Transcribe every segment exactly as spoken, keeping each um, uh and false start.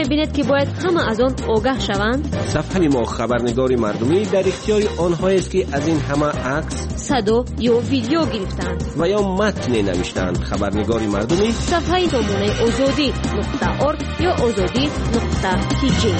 می‌بینید که باید همه از آن آگاه شوند؟ صفحه ما خبرنگار مردمی در اختیار آنهایی است که از این همه عکس، صدا یا ویدیو گرفتند و یا متن نوشتند. خبرنگار مردمی صفحه نمونه آزادی نقطه ارگ یا آزادی نقطه تی جی.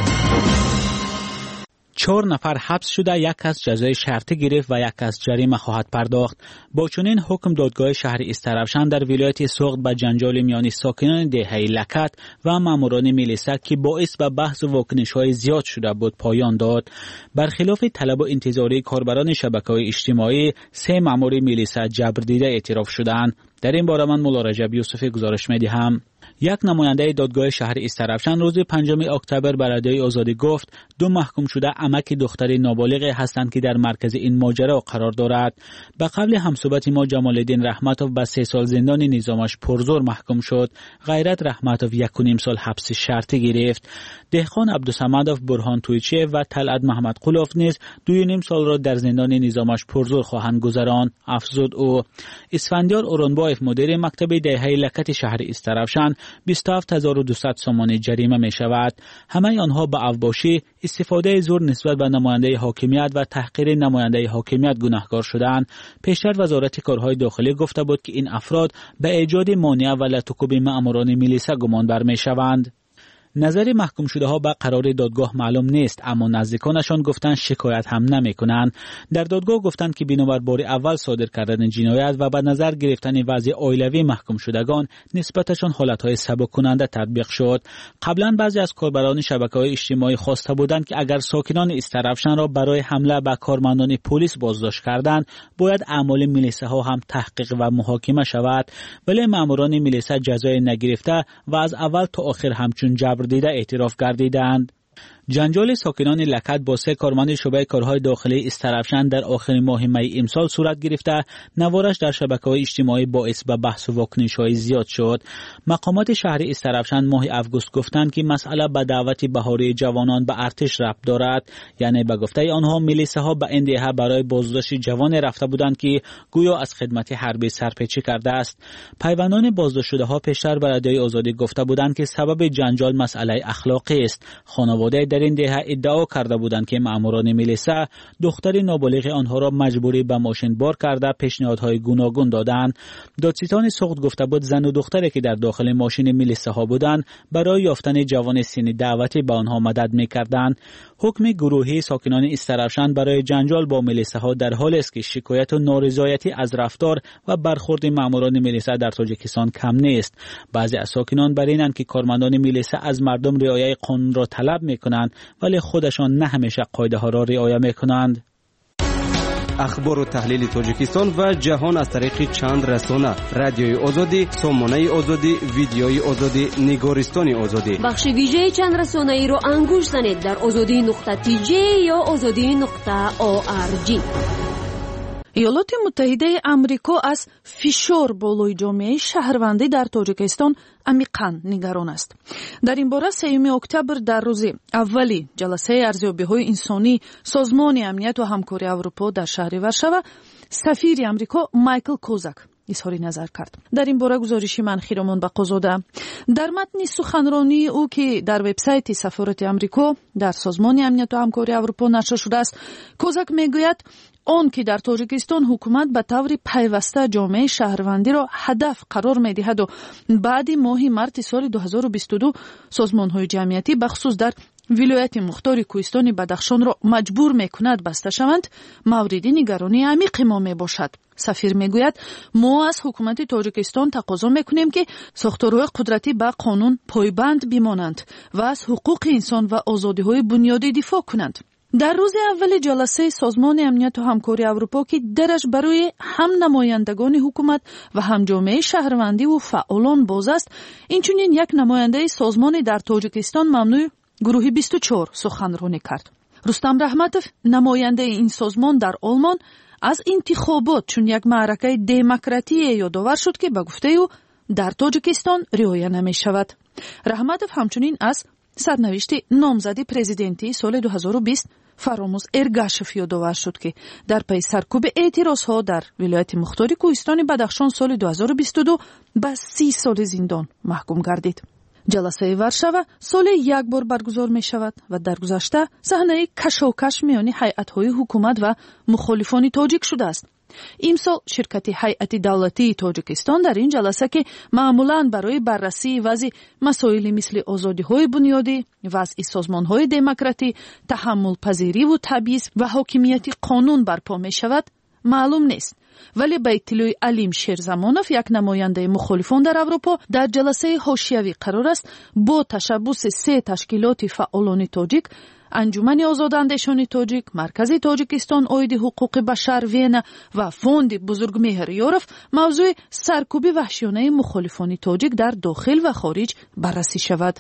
چهار نفر حبس شده، یک کس جزای شرطی گرفت و یک کس جریمه خواهد پرداخت. با چنین حکم دادگاه شهر استرابشان در ولایت سوخت به جنجال میان ساکنان دهه لکت و ماموران میلیسا که باعث به بحث و واکنش‌های زیاد شده بود پایان داد. برخلاف طلب و انتظاری کاربران شبکه‌های اجتماعی، سه مامور میلیسا جبر دیده اعتراف شدند. در این باره من مولا رجب یوسفی گزارش می‌دهم. یک نماینده دادگاه شهر استرابشان روز پنجم اکتبر به رادیوی آزادی گفت دو محکوم شده عمک دختر نابالغ هستند که در مرکز این ماجرا قرار دارد. به قبل همصحبت ما جمال الدین رحمتوف به سه سال زندان نظامش پرزور محکوم شد. غیرت رحمتوف یک و نیم سال حبس شرطی گرفت. دهقان عبدالصمدوف برهان تویچه و طلعت محمد قلوف نیز دو و نیم سال را در زندان نظامش پرزور خواهند گذراند، افزود او. اسفندیار اورانبایف مدیر مکتب دهه لکت شهر استرابشان بیست و هفت هزار و دویست سومان جریمه می شود. همه آنها به اوباشی، استفاده زور نسبت به نماینده حاکمیت و تحقیر نماینده حاکمیت گناهکار شدند. پیشتر وزارت کارهای داخلی گفته بود که این افراد به ایجاد مانع و لطکوب ماموران میلیسا گمان بر می شوند. نظر محکوم شده ها به قرار دادگاه معلوم نیست، اما نزدیکانشان گفتند شکایت هم نمی کنند. در دادگاه گفتند که بنابر بار اول صادر کردن جنایت و به نظر گرفتن وضع عائلوی محکوم شدگان نسبتشان حالتهای سبک کننده تطبیق شد. قبلا بعضی از کاربران شبکه‌های اجتماعی خواسته بودند که اگر ساکنان استرابشان را برای حمله به کارمندان پلیس بازداشت کردند، باید اعمال میلیسا ها هم تحقیق و محاکمه شود، ولی ماموران میلیسا جزای نگرفته و از اول تا آخر همچون جبر دیده اعتراف گردیدند. جنجال ساکنان لکت با سه کارمند شعبه کارهای داخلی استرابشان در آخر ماه می امسال صورت گرفته، نوارش در شبکه‌های اجتماعی باعث به بحث و واکنش‌های زیاد شد. مقامات شهر استرابشان ماه اوگوست گفتند که مسئله به دعوت بهاری جوانان به ارتش ربط دارد، یعنی به گفته آنها میلیساها به این دهه برای بازداشت جوان رفته بودند که گویا از خدمت حربی سرپیچی کرده است. پیوندان بازداشت شده ها پیشتر به رادیوی آزادی گفته بودند که سبب جنجال مسئله اخلاقی است. خانواده در این دهه ادعا کرده بودند که ماموران میلیسا دختر نابالغ آنها را مجبوری به ماشین بار کرده پیشنهادهای گوناگون دادند. دادستان سوخت گفته بود زن و دختری که در داخل ماشین میلیسا ها بودند برای یافتن جوان سن دعوتی به آنها مدد میکردند. حکم گروهی ساکنان استرابشان برای جنجال با میلیسا ها در حالی است که شکایت و نارضایتی از رفتار و برخورد ماموران میلیسا در تاجیکستان کم نیست. بعضی از ساکنان بر اینند که کارمندان میلیسا از مردم رعایت قانون را طلب میکنند، ولی خودشان نه همیشه قاعده ها را رعایت میکنند. اخبار و تحلیل تاجیکستان و جهان از طریق چند رسانه: رادیوی آزادی، سامانه آزادی، ویدیوی آزادی، نگارستان آزادی. بخش ویژه چند رسانه ای رو انگوش زنید در آزادی نقطه تی جی یا آزادی نقطه او آر جی. ایالات متحده آمریکا از فشار بالای جامعه شهروندی در تاجیکستان عمیقاً نگران است. در این باره سوم اکتبر در روز اولی جلسه ارزیابی‌های انسانی سازمان امنیت و همکاری اروپا در شهر ورشوا، سفیر آمریکا مایکل کوزاک اظهار نظر کرد. در این باره گزارشی من خیرمان بقازاده. در متن سخنرانی او که در وبسایت سفارت آمریکا در سازمان امنیت و همکاری اروپا نشر شده است، کوزاک میگوید آن که در تاجیکستان حکومت به طور پیوسته جامعه شهروندی را هدف قرار می‌دهد و بعد ماه مارس سال دو هزار و بیست و دو سازمان‌های جمعیتی بخصوص در ولایت مختار کوهستان بدخشان را مجبور می‌کند بسته شوند، مورد نگرانی عمیق ما میباشد. سفیر میگوید ما از حکومت تاجیکستان تقاضا میکنیم که ساختارهای قدرتی به قانون پایبند بمانند و از حقوق انسان و آزادی‌های بنیادی دفاع کنند. در روز اول جلسه سازمان امنیت و همکاری اروپا که درش برای هم نمایندگان حکومت و هم جامعه شهروندی و فعالان باز است، اینچنین یک نماینده سازمان در تاجیکستان ممنوع گروه بیست و چهار سخنرانی کرد. رستم رحمتوف نماینده این سازمان در آلمان از انتخابات چون یک معرکه دموکراتی یادآور شد که به گفته او در تاجیکستان رعایت نمی شود. رحمتوف همچنین از سرنوشت نامزدی پرزیدنتی سال دو هزار و بیست فراموز ارگاشف یادآور شد که در پی سرکوب اعتراضها در ولایت مختار کوهستان بدخشان سال دو هزار و بیست و دو به سی سال زندان محکوم گردید. ҷаласаи варшава соле як бор баргузор мешавад ва дар гузашта саҳнаи кашокаш миёни ҳайъатҳои ҳукумат ва мухолифони тоҷик шудааст. имсол ширкати ҳайъати давлатии тоҷикистон дар ин ҷаласа ки маъмулан барои баррасии вазъи масоили мисли озодиҳои бунёдӣ, вазъи созмонҳои демократӣ, таҳаммулпазириву табъиз ва ҳокимияти қонун барпо мешавад, маълум нест. вале ба иттилои Алим Шерзамонов, як намояндаи мухолифон дар Аврупо, дар ҷаласаи ҳошиявӣ қарор аст бо ташаббуси се ташкилоти фаъолони тоҷик, анҷумани озодандешони тоҷик, маркази тоҷикистон оиди ҳуқуқи башар Вена ва фонди бузургмеҳр Ёров мавзӯи саркӯби ваҳшиёнаи мухолифони тоҷик дар дохил ва хориҷ баррасӣ шавад.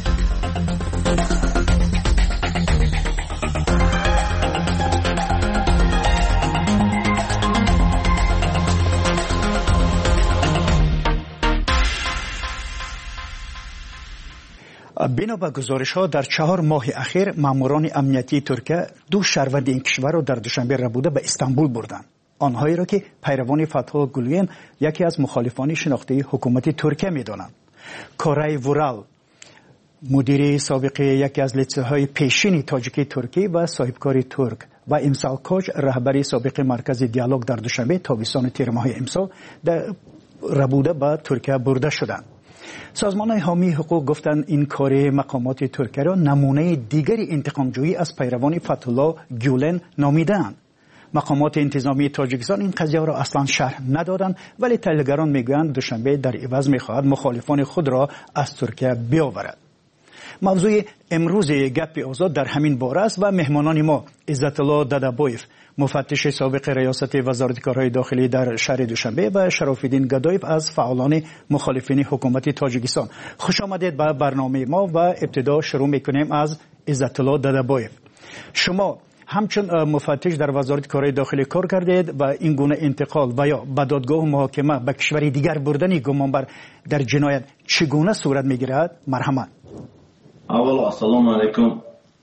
بنا به گزارش‌ها در چهار ماه اخیر ماموران امنیتی ترکیه دو شهروند این کشور را در دوشنبه ربوده به استانبول بردند. آنهایی را که پیروان فتح گولین یکی از مخالفان شناخته حکومت ترکیه می‌دانند. کارای ورال مدیر سابق یکی از لیسه‌های پیشین تاجیکی ترکیه و صاحبکار ترک و امسال کوچ رهبری سابق مرکز دیالوگ در دوشنبه تابستان تیر ماه امسال در ربوده به ترکیه برده شدند. سازمان حامی حقوق گفتند این کار مقامات ترکیه را نمونه دیگری انتقامجویی از پیروان فتح الله گولن نامیدند. مقامات انتظامی تاجیکستان این قضیه را اصلا شرح ندادند، ولی تحلیلگران میگویند دوشنبه در عوض میخواهد مخالفان خود را از ترکیه بیاورد. موضوع امروز گپ آزاد در همین باره است و مهمانان ما عزت الله ددبایف، مفتش سابق ریاست وزارت کارهای داخلی در شهر دوشنبه و شرف الدین گدایف از فعالان مخالفین حکومت تاجیکستان. خوش آمدید به برنامه ما و ابتدا شروع میکنیم از عزت الله ددبایف. شما همچون مفتش در وزارت کارهای داخلی کار کردید و این گونه انتقال و یا به دادگاه محاکمه به کشور دیگر بردن گمانبر در جنایت چگونه صورت میگیرد؟ مرحمت. اول السلام علیکم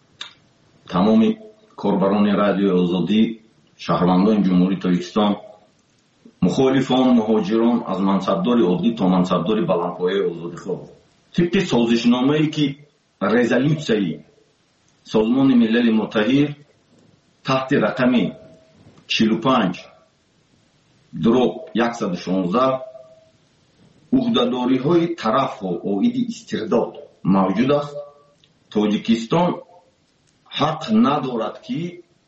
تمام کاربران رادیو آزادی، شهروندان جمهوری تاجیکستان، مخالفان، مهاجران از منصبدار عادی تا منصبدار بلندپایه آزادیخواه. طبق سازشنامه‌ای که رزولوسیای سازمان ملل متحد تحت رقم چهل و پنج دروب صد و شانزده عهده‌داری‌های طرف و عاید استرداد موجود است. تاجیکستان حق ندارد که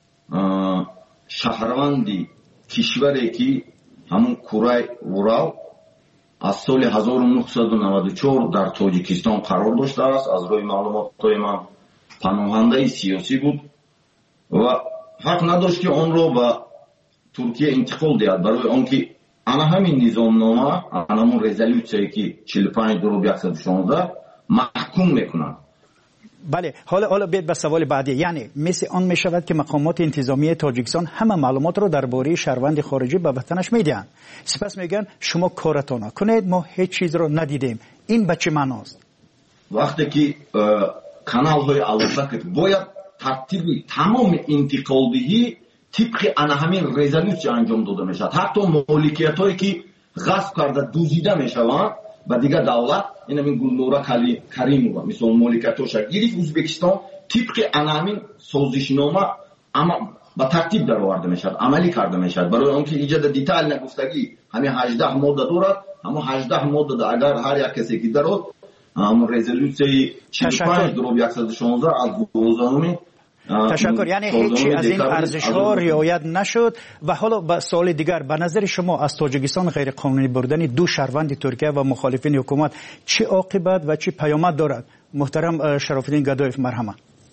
شهروندی کشوری که همون کره ورال از سال هزار و نهصد و نود و چهار در تاجیکستان قرار داشته است. از روی معلومات من پناهنده سیاسی بود و حق نداشت که آن را به ترکیه انتقال دهد، برای آنکه آن همین نظامنامه، آن همون رزولوسیایی که چهل و پنج دروب صد و شانزده محکوم میکنند. بله، حالا حالا بیاید به سوال بعدی. یعنی مثل آن می شود که مقامات انتظامی تاجیکستان همه معلومات را درباره شهروند خارجی به وطنش میدهند، سپس میگن شما کارتان کنید، ما هیچ چیز را ندیدیم. این به چه معناست؟ وقتی که کانال های علوفه باید ترتیب تمام انتقالدهی طبق آن همین رزولوسی انجام داده می شود. حتی مالکیت هایی که غصب کرده دزدیده می شوند و دیگه دولت، این همین گلنورا کریمووا مثل مالکیتش گرفت، ازبکستان طبق آن همین سازشنامه اما با ترتیب در آورده می شود، عملی کرده می شود. برای آنکه ایجاد دیتیل نگفتگی همین هجده ماده دارد، همون هجده ماده اگر هر یک کسی که دارد همون رزولوسی چهل و پنج دروب صد و شانزده از دوازدهم. تشکر. یعنی هیچی از این ارزش‌ها رعایت نشد. و حالا به سوال دیگر، به نظر شما از تاجیکستان غیر قانونی بردن دو شهروند ترکیه و مخالفین حکومت چه عاقبت و چه پیامد دارد؟ محترم شرف الدین گدایف، مرحمت.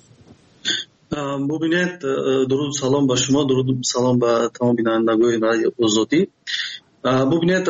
ببینید، درود سلام به شما، درود سلام به تمام بینندگان رادیو آزادی. ببینید،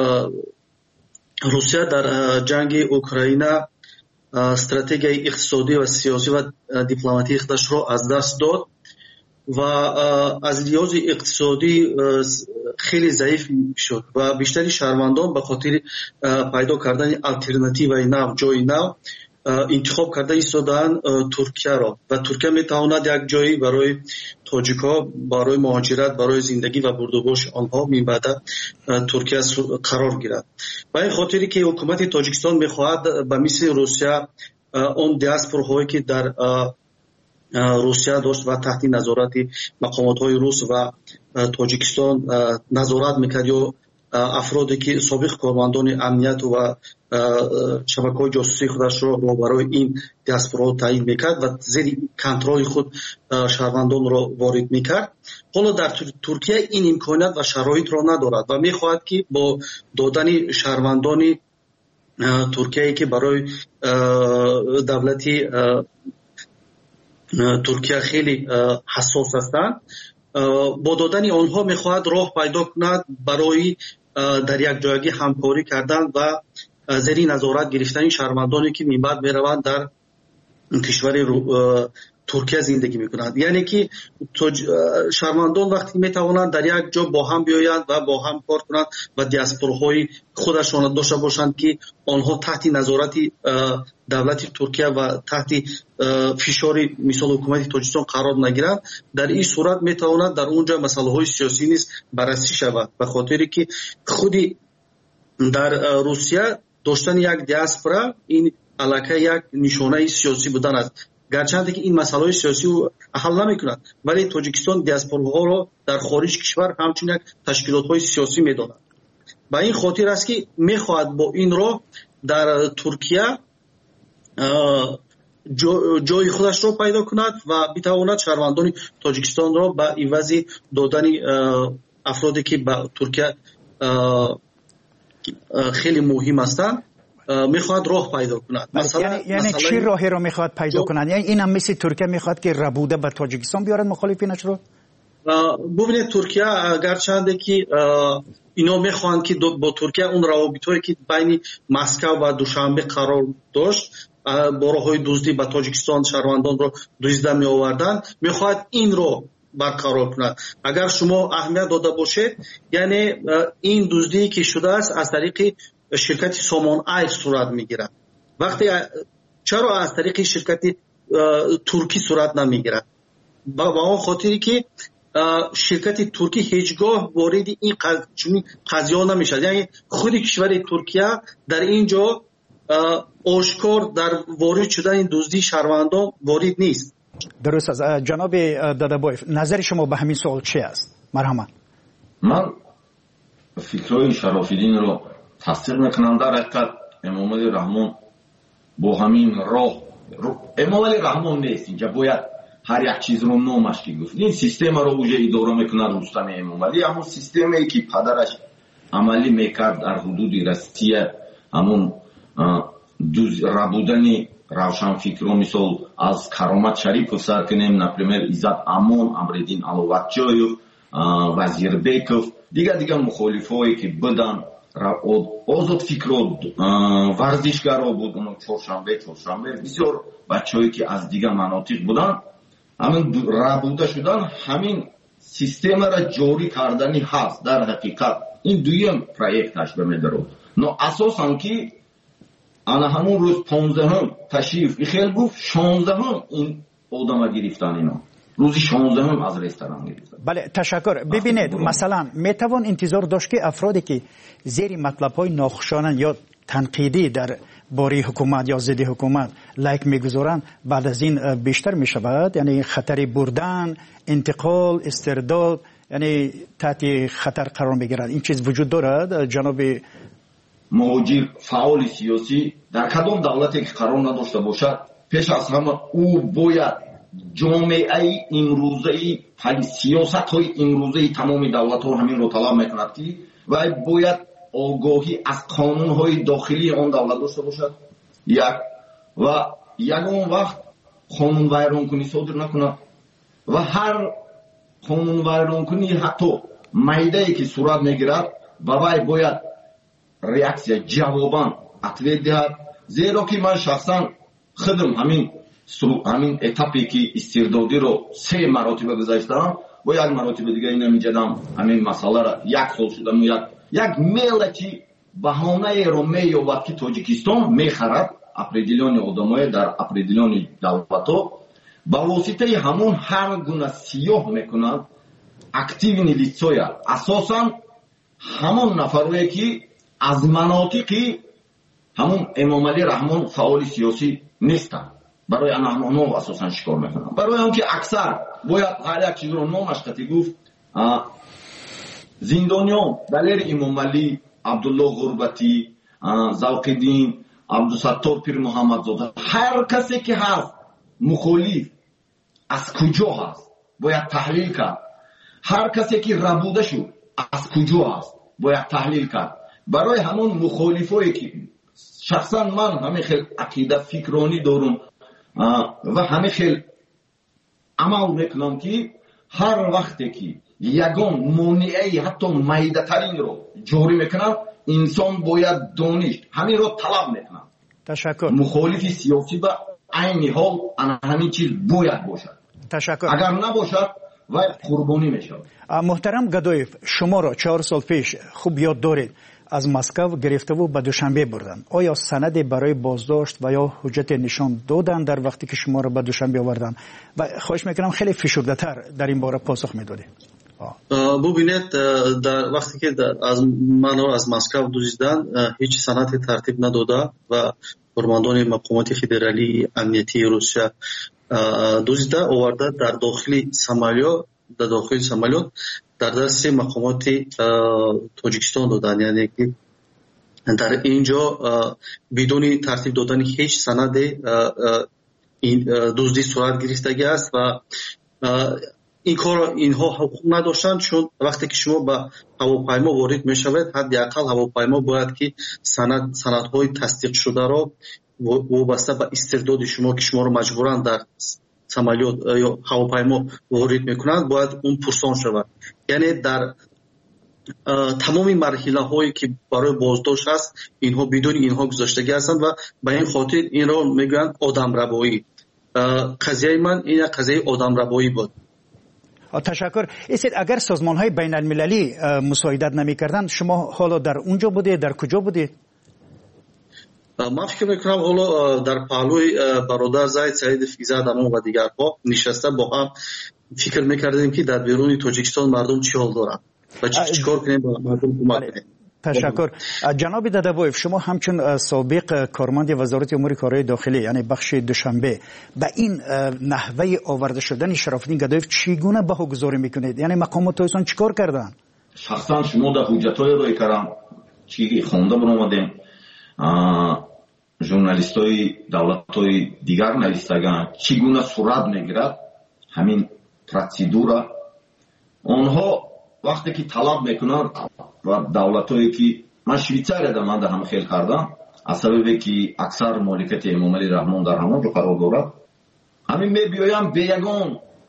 روسیه در جنگ اوکراین استراتژی اقتصادی و سیاسی و دیپلماتیک خودش را از دست داد و از لحاظ اقتصادی خیلی ضعیف شد و بیشتری شهروندان به خاطر پیدا کردن آلترناتیوی نو، جای نو انتخاب کرده ایستادن ترکیه را و ترکیه میتواند یک جایی برای تاجیک‌ها برای مهاجرت، برای زندگی و بردوباش آنها می بعد ترکیه قرار گیرد. و این خاطری که حکومت تاجیکستان میخواهد به مثل روسیه اون دیاسپوراهایی که در روسیه داشت و تحت نظارت مقامات‌های روس و تاجیکستان نظارت میکرد یا افرادی که سابق کارمندان امنیت و شبکه‌های جاسوسی خودش را برای این دیاسپورا تعیین میکرد و زیر کنترل خود شهروندان را وارد میکرد. حالا در ترکیه این امکانات و شرایط را ندارد و میخواهد که با دادن شهروندان ترکیه که برای دولتی ترکیه خیلی حساس هستند، با دادن آنها میخواهد راه پیدا کند برای در یک جایگی همکاری کردن و زیر نظارت گرفتن شهروندانی که من بعد میروند در کشور ترکیه زندگی میکنند. یعنی که شهروندان وقتی میتوانند در یک جا با هم بیایند و با هم کار کنند و دیاسپوراهای خودشان داشته باشند که آنها تحت نظارت دولت ترکیه و تحت فشار مثال حکومت تاجیکستان قرار نگیرند، در این صورت میتواند در اونجا مسائل های سیاسی نیز بررسی شود. به خاطری که خودی در روسیه داشتن یک دیاسپورا این علاقه یک نشانه سیاسی بودن است، گرچند که این مسائل سیاسی رو حل نمی‌کند، ولی تاجیکستان دیاسپوراها را در خارج کشور همچنین یک تشکیلات‌های سیاسی می‌داند. با این خاطر است که می‌خواهد با این را در ترکیه جای خودش را پیدا کند و بتواند شهروندان تاجیکستان را به عوض دادن افرادی که به ترکیه خیلی مهم هستند میخواد راه پیدا کند. مثلا یعنی, یعنی چی راهی رو میخواد پیدا کند؟ یعنی این هم مثل ترکیه میخواد که ربوده به تاجیکستان بیارد مخالفینش رو؟ ببینید ترکیه گرچنده که اینا میخوان که با ترکیه اون روابطی که بین مسکو و دوشنبه قرار داشت با راههای دزدی به تاجیکستان شهروندان رو دزدیده می آوردن، میخواد این رو برقرار کند. اگر شما اهمیت داده باشید، یعنی این دزدی که شده است از طریق شرکت سامان ایر صورت میگیرد. وقتی چرا از طریق شرکت ترکی صورت نمیگیرد؟ با اون خاطری که شرکت ترکی هیچگاه وارد این قضیه نمیشد. یعنی خود کشور ترکیه در اینجا آشکار در وارد شدن این دزدی شهروندان وارد نیست. درست است. جناب دادابایف، نظر شما به همین سوال چی است؟ مرحمت. من فکرهای شرافیدین رو تصدیق میکنم. در حقیقت امام علی رحمان با همین راه امام علی رحمان نیست، اینجا باید هر یک چیز رو نامش که گفت. این سیستم رو اوجه اداره میکنه رستم امام علی، همون سیستمی که پدرش عملی میکرد در حدود روسیه، همون ربودن روشن فکر رو مثل از کرامت شریف سر کنیم، نپریمر ایزد امون، امردین علواتجایو، وزیر بیکوف، دیگه دیگه مخالفایی که بدن آزاد فکر و ورزشگر ها بود، اونو چهارشنبه چهارشنبه بسیار بچه‌هایی که از دیگه مناطق بودن همین ربوده شدن، همین سیستم را جاری کردنی هست. در حقیقت این دویم پروژهش به میدارد. نه اساساً که انا همون روز پانزدهم تشریف خیلی گفت شانزدهم این آدم گرفتن، اینا روزی شانزدهم از رستوران گرفتن. بله تشکر. ببینید مثلا میتوان انتظار داشت که افرادی که زیر مطلب‌های ناخوشایند یا تنقیدی در باره حکومت یا ضد حکومت لایک میگذارند بعد از این بیشتر میشود، یعنی خطر بردن، انتقال، استرداد، یعنی تحت خطر قرار میگیرد. این چیز وجود دارد جناب مهاجر فعال سیاسی در کدام دولتی که قرار نداشته باشد، پیش از همه او باید جامعه امروزه سیاست های امروزه تمام دولت ها همین رو طلب میکند که و باید آگاهی از قانون های داخلی آن دولت داشته باشد یک و یگان وقت قانون ویران کنی صادر نکند و هر قانون ویران کنی حتی میدهی که صورت میگیرد بابای باید ریاکسیا جوابان اتوید دهد. زیرا که من شخصا خودم همین همین اتاپی که استردادی رو سه مراتبه گذاشتم و یک مراتبه دیگه اینا میجدم همین مسئله را یک سال شدم یک یک ملتی بهانه رو مییابد که تاجیکستان میخرد определёни одамое дар определёни давлатҳо ба воситаи ҳамон ҳар гуна сиёҳ мекунанд активни лицоя асосан ҳамон нафарое ки аз манотиқи ҳамон эмомалӣ раҳмон фаъоли сиёсӣ нестанд. барои анаҳно асосан шикор мекунанд. барои он ки аксар бояд ҳар як чизро номаш қати гуфт. зиндониён далери эмомалӣ, абдуллоҳ ғурбатӣ, завқиддин, абдусаттор пир муҳаммадзода, ҳар касе ки ҳаст мухолиф аз куҷо ҳаст бояд таҳлил кард. ҳар касе ки рабуда шуд аз куҷо ҳаст бояд таҳлил кард. барои ҳамон мухолифое ки шахсан ман ҳамин хел ақида фикронӣ дорум ва ҳамин хел амал мекунам ки ҳар вақте ки ягон монеаи ҳатто майдатаринро ҷорӣ мекунам, инсон бояд доништ ҳаминро талаб мекунам. ташаккур. мухолифи сиёсӣ ба айни ҳол ана ҳамин чиз бояд бошад. ташаккур. агар набошад вай қурбонӣ мешавад. муҳтарам Гадоев, шуморо чаҳор сол пеш хуб ёд доред аз Москав гирифтаву ба Душанбе бурданд. оё санаде барои боздошт ва ё ҳуҷҷате нишон доданд дар вақте ки шуморо ба Душанбе оварданд? ва хоҳиш мекунам хеле фишурдатар дар ин бора посух медодед. бубинед, дар вақте ки аз манро аз Москав дуздиданд, ҳеҷ санаде тартиб надода ва формандони мақомоти федералии амниятии Русия дуздида оварда дар дохили самолёт дар дохили самолёт дар дасти мақомоти Тоҷикистон доданд. яъне ки дар ин ҷо бидуни тартиб додани ҳеҷ санаде дуздӣ сурат гирифтагӣ аст ва ин корро инҳо ҳуқуқ надоштанд, чун вақте ки шумо ба ҳавопаймо ворид мешавед, ҳадди ақал ҳавопаймо бояд ки санад санадҳои тасдиқшударо вобаста ба истеъдоди шумо ки шуморо маҷбуран дар самолёт ё ҳавопаймо ворид мекунанд, бояд он пурсон шавад. яъне дар тамоми марҳилаҳое ки барои боздошт аст, инҳо бидуни инҳо гузоштагӣ ҳастанд ва ба ин хотир инро мегӯянд одамрабоӣ. қазияи ман ин як қазияи одамрабоӣ буд. ташаккур. эсед агар созмонҳои байналмилалӣ мусоидат намекарданд, шумо ҳоло дар унҷо будед, дар куҷо будед? ман фикр мекунам ҳоло дар паҳлӯи бародар Заид Саидов Изадамон ва дигарҳо нишаста бо ҳам фикр мекардем ки дар беруни Тоҷикистон мардум чӣ ҳол доранд ва чӣ кор кунем ба мардум кӯмак кунем. ташаккур. ҷаноби Дадабоев, шумо ҳамчун собиқ корманди вазорати умури корҳои дохилӣ, яъне бахши Душанбе, ба ин наҳваи оварда шудани Шарофиддин Гадоев чӣ гуна баҳогузорӣ мекунед? яъне мақомотҳоясон чӣ кор карданд? шахсан шумо дар ҳуҷҷатҳое рӯй кардам, чӣ хонда баромадем, журналистои давлатҳои дигар навистаганд, чӣ гуна сурат мегирад ҳамин протседура. онҳо вақте ки талаб мекунанд ва давлатҳое ки ман Швейтсарияда ман дар ҳама хел кардам, аз сабабе ки аксар моликияти Эмомалӣ Раҳмон дар ҳамон ҷо қарор дорад, ҳамин мебиёянд бе ягон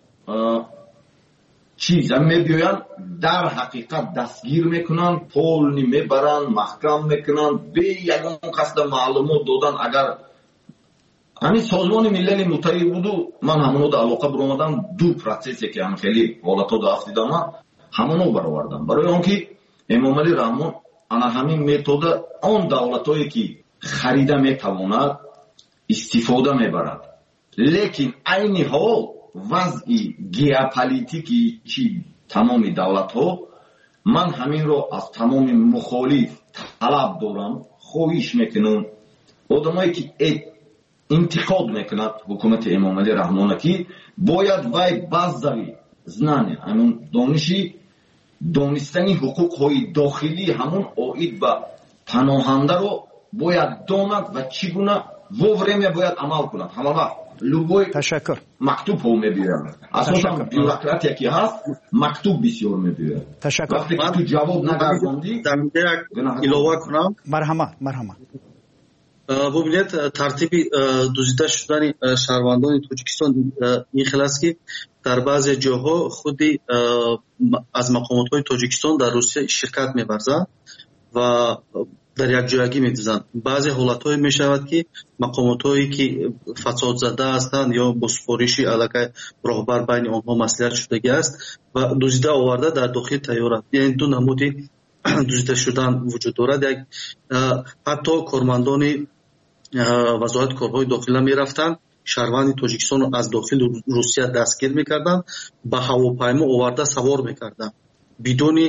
чиз, ҳамин мебиёянд дар ҳақиқат дастгир мекунанд, полни мебаранд, маҳкам мекунанд, бе ягон қасда маълумот додан. агар ҳамин созмони милали муттаҳид буду, ман ҳамонода алоқа биромадам, ду протсессе ки ҳамин хеле ҳолатҳо дафт дидаман ҳамоно баровардам. барои он ки Эмомалӣ Раҳмон ана ҳамин метода он давлатҳое ки харида метавонад истифода мебарад. лекин айни ҳол вазъи геополитики чи тамоми давлатҳо, ман ҳаминро аз тамоми мухолиф талаб дорам, хоҳиш мекунам одамое ки интиқод мекунад ҳукумати Эмомалӣ Раҳмона ки бояд вай базави знания, ҳамон дониши донистани ҳуқуқҳои дохилӣ ҳамон оид ба паноҳандаро бояд донад ва чӣ гуна во время бояд амал кунад. ҳама вақт любой мактуб ҳо мебиёяд. асосан бюрократия ки ҳаст, мактуб бисёр мебиёяд. вақте ки ту ҷавоб нагардондӣ, илова кунам. марҳамат марҳамат. бубинед, тартиби дуздида шудани шаҳрвандони Тоҷикистон ин хел аст ки дар баъзе ҷоҳо худи аз мақомотҳои Тоҷикистон дар Русия ширкат меварзанд ва дар якҷоягӣ медизанд. баъзе ҳолатҳое мешавад ки мақомотҳое ки фасодзада ҳастанд ё бо супориши аллакай роҳбар байни онҳо маслиҳат шудагӣ аст ва дуздида оварда дар дохили тайёра. яъне ду намуди дуздида шудан вуҷуд дорад. як ҳатто кормандони вазоят корҳои дохила мерафтанд, шаҳрванди тоҷикистонро аз дохили русия дастгир мекарданд, ба ҳавопаймо оварда савор мекарданд бидуни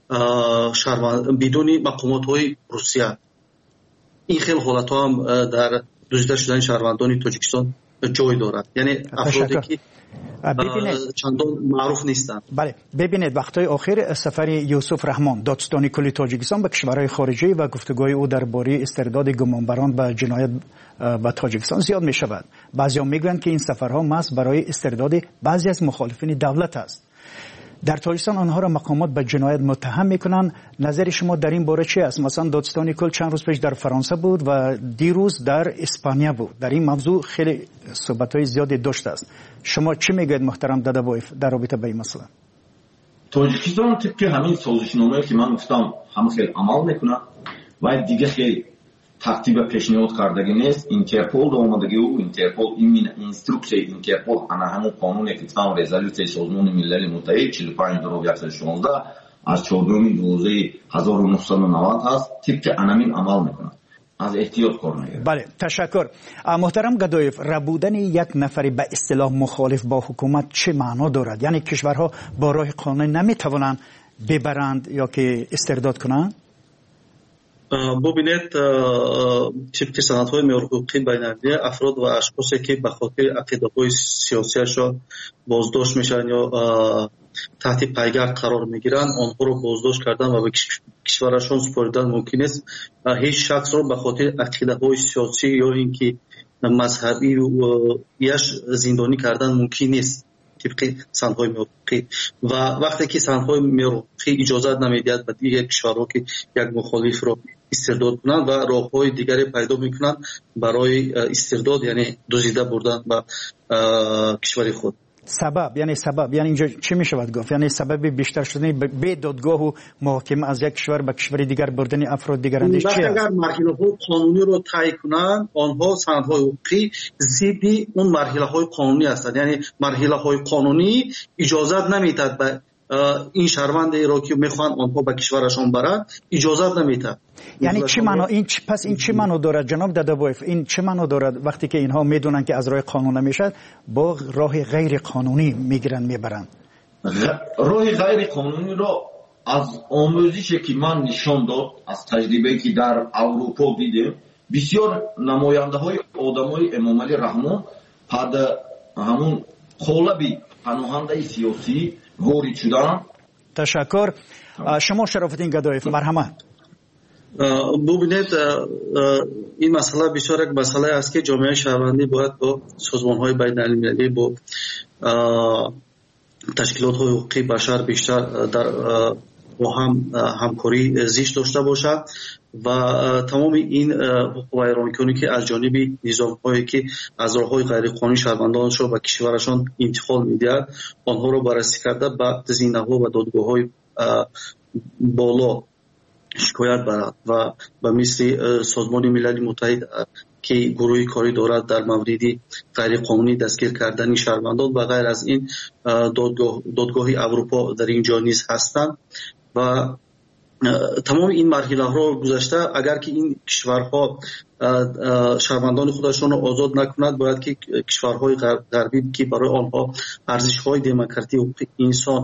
бидуни мақомотҳои русия. ин хел ҳолатҳо ҳам дар дуздида шудани шаҳрвандони тоҷикистон ҷой дорад, яъне афроде ки чандон маъруф нестанд. бале, бибинед вақтҳои охир сафари Юсуф Раҳмон, додистони кулли Тоҷикистон ба кишварҳои хориҷӣ ва гуфтугӯи ӯ дар бораи истирдоди гумонбарон ба ҷиноят ба Тоҷикистон зиёд мешавад. баъзеҳо мегӯянд ки ин сафарҳо маҳз барои истирдоди баъзе аз мухолифини давлат аст. дар тоҷикистон онҳоро мақомот ба ҷиноят муттаҳам мекунанд. назари шумо дар ин бора чи аст? масалан додистони кул чанд рӯз пеш дар фаронса буд ва дирӯз дар испания буд. дар ин мавзӯъ хеле суҳбатҳои зиёде доштааст. шумо чӣ мегӯед муҳтарам Дадабоев дар робита ба ин масъала? тоҷикистон тибқи ҳамин созишномае ки ман гуфтам ҳама хел амал мекунад ва дига хел тартиба пешниҳод кардаги нест. интерпол омадагӣ ӯ интерпол ин инструксияи интерпол ана ҳамон қонуне ки там резолюсияи созмони милали муттаҳид чил и панҷ дуруби яксад и шонздаҳ аз чордуюми дувоздаҳи ҳазору нуҳсаду навад ҳаст. тибқи анамин амал мекунад. аз эҳтиёт кор мегирад. бале, ташаккур. муҳтарам Гадоев, рабудани як нафари ба истилоҳ мухолиф бо ҳукумат чӣ маъно дорад? яъне кишварҳо бо роҳи қонунӣ наметавонанд бибаранд ё ки истирдод кунанд? бубинед, тибқи санадҳои меҳрҳуқуқии байналмилалӣ афрод ва ашхосе ки ба хотири ақидаҳои сиёсияшон боздошт мешаванд ё таҳти пайгард қарор мегиранд, онҳоро боздошт кардан ва ба кишварашон супоридан мумкин нест. ҳеҷ шахсро ба хотири ақидаҳои сиёсӣ ё ин ки мазҳабӣ яш зиндонӣ кардан мумкин нест тибқи санадҳои меҳрҳуқуқӣ. ва вақте ки санадҳои меҳрҳуқуқӣ иҷозат намедиҳад ба дигар кишварҳо ки як мухолифро истирдод кунанд ва роҳҳои дигаре пайдо мекунанд барои истирдод, яъне дузида бурдан ба кишвари худ. сабаб яъне сабаб яъне инҷо чӣ мешавад гуфт? яъне сабаби бештар шудани бе додгоҳу муҳокима аз як кишвар ба кишвари дигар бурдани афрод дигарандеш чи аст? агар марҳилаҳои қонуниро тай кунанд, онҳо санадҳои ҳуқуқӣ зидди он марҳилаҳои қонунӣ ҳастанд. яъне марҳилаҳои қонунӣ иҷозат наметиҳад ба ин шаҳрвандеро ки мехоҳанд онҳо ба кишварашон баранд иҷозат наметиҳад. яъне чӣ маъно ин пас ин чӣ маъно дорад ҷаноб Дадабоев? ин чӣ маъно дорад вақте ки инҳо медонанд ки аз роҳи қонун намешавад, бо роҳи ғайриқонунӣ мегиранд мебаранд? роҳи ғайриқонуниро аз омӯзише ки ман нишон дод, аз таҷрибае ки дар аврупо дидем, бисёр намояндаҳои одамои Эмомалӣ Раҳмон пад ҳамун қолаби паноҳандаи сиёсӣ ворид шуданд. ташаккур. шумо Шарофиддин Гадоев, марҳамат. бубинед, ин масъала бисёр як масъалае аст ки ҷомеаи шаҳрвандӣ бояд бо созмонҳои байналмилалӣ, бо ташкилотҳои ҳуқуқи башар бештар дар бо ҳам ҳамкорӣ зишт дошта бошад ва тамоми ин ҳуқуқвайронкунӣ ки аз ҷониби низомҳое ки аз роҳҳои ғайриқонунӣ шаҳрвандонашро ба кишварашон интиқол медиҳад, онҳоро баррасӣ карда ба зинаҳо ва додгоҳҳои боло шикоят барад ва ба мисли созмони милали муттаҳид ки гурӯҳи корӣ дорад дар мавриди ғайриқонунӣ дастгир кардани шаҳрвандон ва ғайр аз ин додгоҳи Аврупо дар ин ҷо низ ҳастанд. ва тамоми ин марҳилаҳоро гузашта, агар ки ин кишварҳо шаҳрвандони худашонро озод накунад, бояд ки кишварҳои ғарбӣ ки барои онҳо арзишҳои демократӣ ҳуқуқи инсон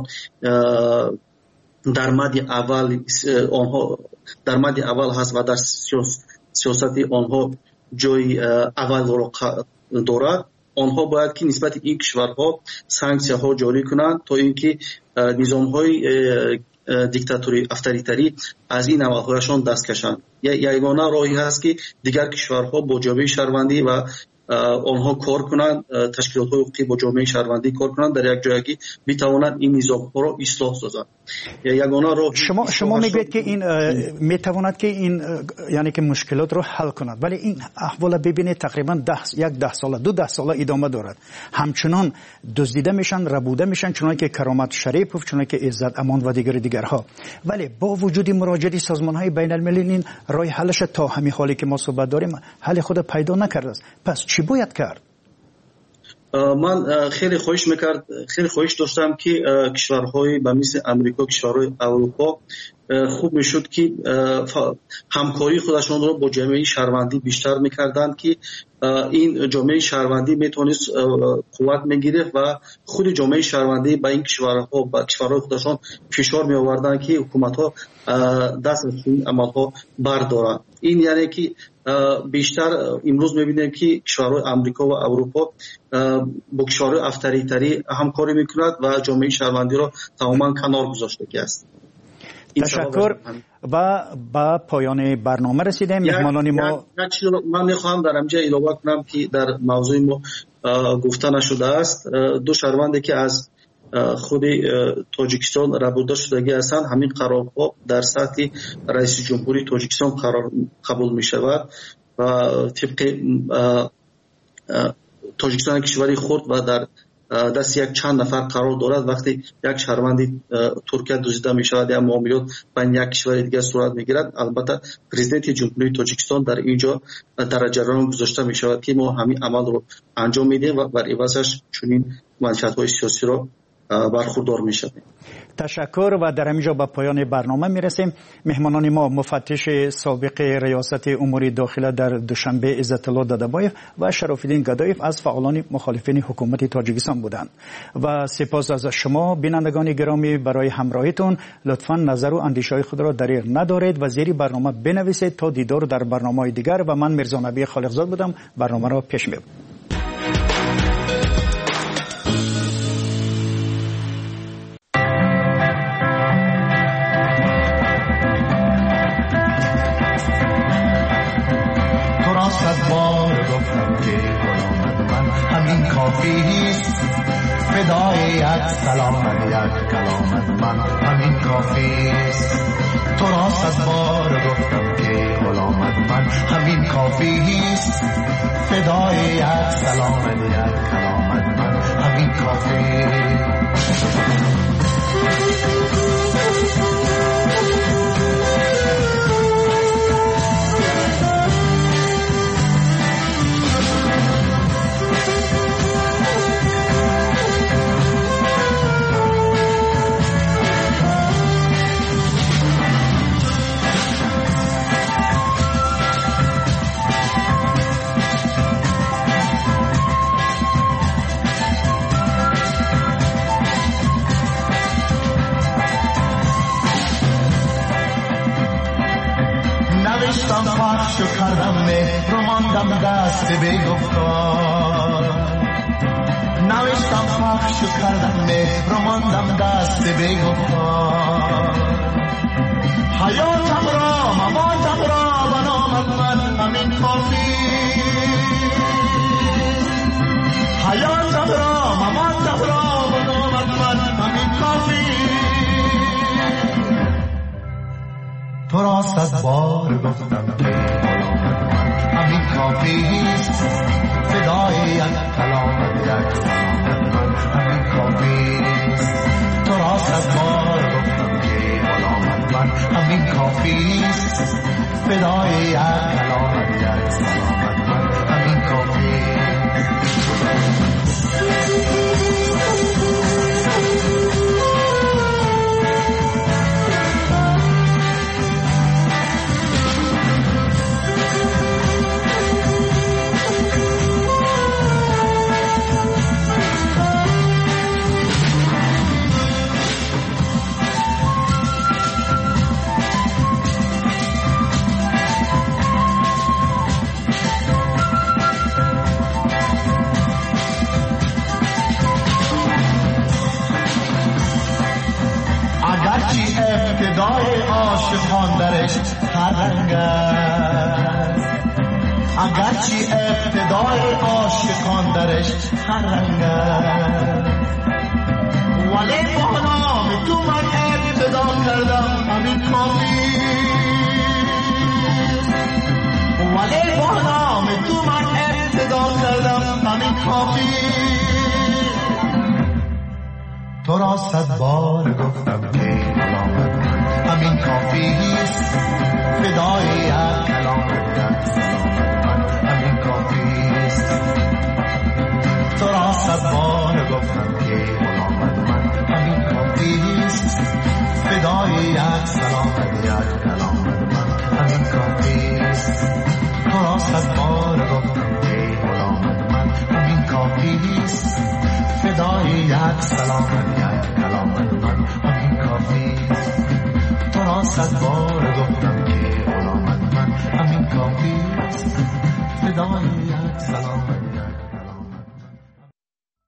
дар мадди аввал онҳо дар мадди аввал ҳаст ва дар сиёсати онҳо ҷои аввалро дорад, онҳо бояд ки нисбати ин кишварҳо санксияҳо ҷорӣ кунанд то ин ки низомҳои диктатури авторитарӣ аз ин амалҳояшон даст кашанд. ягона роҳи ҳаст ки дигар кишварҳо бо ҷомеаи шаҳрвандӣ ва онҳо кор кунанд, ташкилотҳои ҳуқуқӣ бо ҷомеаи шаҳрвандӣ кор кунанд дар як ҷое ки битавонанд ин низомҳоро ислоҳ созанд. ягона роҳ шумо шумо мегӯед ки ин метавонад ки ин яъне ки мушкилотро ҳал кунад, вале ин аҳвола бибинед тақрибан як даҳ сола ду даҳ сола идома дорад. ҳамчунон дуздида мешан, рабуда мешан, чуноне ки Каромат Шарипов, чуноне ки Иззат Амон ва дигари дигарҳо. вале бо вуҷуди муроҷиати созмонҳои байналмилалӣ ин роҳи ҳалаша то ҳамин ҳоле ки мо суҳбат дорем ҳалли худа пайдо накардааст. пас чӣ бояд кард? ман хеле хоҳиш мекард хеле хоҳиш доштам ки кишварҳои ба мисли Амрико, кишварҳои Аврупо خوب میشد که همکاری خودشون رو با جامعه شهروندی بیشتر میکردند که این جامعه شهروندی میتونست قوت میگیره و خود جامعه شهروندی با این کشورها با کشورهای خودشون فشار می آوردن که حکومت ها دست از این عمل ها بردارن. این یعنی که بیشتر امروز میبینیم که کشورهای امریکا و اروپا با کشورهای افطریتری همکاری میکند و جامعه شهروندی را تماما کنار گذاشته است. تشکر. و با پایان برنامه رسیدیم. مهمانان ما من میخواهم در اینجا اضافه کنم که در موضوع ما گفته نشده است دو شهروندی که از خود تاجیکستان رابطه شدگی هستند همین قرارها در سطح رئیس جمهوری تاجیکستان قرار قبول می شود و طبق تاجیکستان کشوری خرد و در دست یک چند نفر قرار دارد. وقتی یک شهروندی ترکیه دزدیده می شود یا معاملات بین یک کشور دیگر صورت می گیرد، البته پرزیدنت جمهوری تاجیکستان در اینجا در جریان گذاشته می شود که ما همین عمل رو انجام میدیم و بر عوضش چنین منفعت های سیاسی رو برخوردار می شود. تشکر. و در اینجا به پایان برنامه می رسیم. مهمانان ما مفتش سابق ریاست امور داخله در دوشنبه عزت الله دادبایف و شرافالدین گدایف از فعالان مخالفین حکومت تاجیکستان بودند. و سپاس از شما بینندگان گرامی برای همراهیتون. لطفاً نظر و اندیشه‌های خود را دریغ ندارید و زیر برنامه بنویسید تا دیدار در برنامه‌های دیگر. و من میرزا نبی خالقزاد بودم. برنامه را پیش می‌برم. فدای یک سلامت یک کلامت من همین کافیست. تو را صد بار گفتم که غلامت من همین کافیست. فدای یک سلامت یک کلامت من همین کافیست. پخش کردم مهر و ماندم دست به گفتار. نوشتم پخش کردم مهر و ماندم دست به گفتار. حیاتم را مماتم را بنامت من همین کافی. حیاتم را مماتم را بنامت من همین کافی. تو را صد بار گفتم که غلامت من همین کافیست. فدای یک کلامت یک کلامت من همین کافیست. تو را صد بار گفتم که غلامت من همین کافیست. فدای یک کلامت یک کلامت من همین کافیست. ابتدای عاشقان درش هر رنگ است. اگرچه ابتدای عاشقان درش هر رنگ است، ولی با نام تو من ابتدا کردم همین کافی. ولی با نام تو من ابتدا کردم همین کافی. تو را صد بار گفتم که غلامت من همین کافیست. فدای یک کلامت یک سلامت من همین کافیست. تو را صد بار گفتم که غلامت من همین کافیست. فدای یک سلامت سلامت یک کلامت من همین کافیست. تو را صد بار گفتم ای غلامت من همین کافیست. فدای یک سلامت یک کلامت من همین کافیست. تو را صد بار گفتم که غلامت من همین کافیست. فدای یک سلامت